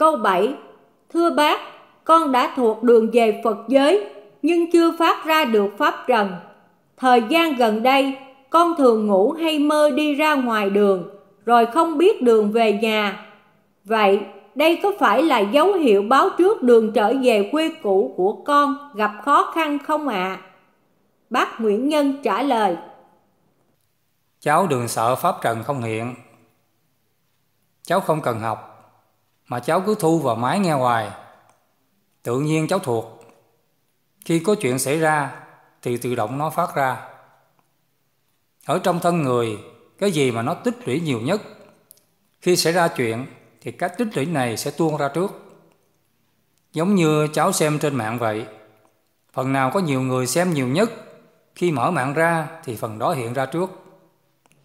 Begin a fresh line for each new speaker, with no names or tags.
Câu 7. Thưa bác, con đã thuộc đường về Phật giới nhưng chưa phát ra được pháp trần. Thời gian gần đây, con thường ngủ hay mơ đi ra ngoài đường, rồi không biết đường về nhà. Vậy, đây có phải là dấu hiệu báo trước đường trở về quê cũ của con gặp khó khăn không ạ? Bác Nguyễn Nhân trả lời.
Cháu đừng sợ pháp trần không hiện. Cháu không cần học, mà cháu cứ thu vào máy nghe hoài. Tự nhiên cháu thuộc. Khi có chuyện xảy ra thì tự động nó phát ra. Ở trong thân người, cái gì mà nó tích lũy nhiều nhất, khi xảy ra chuyện thì cái tích lũy này sẽ tuôn ra trước. Giống như cháu xem trên mạng vậy. Phần nào có nhiều người xem nhiều nhất, khi mở mạng ra thì phần đó hiện ra trước.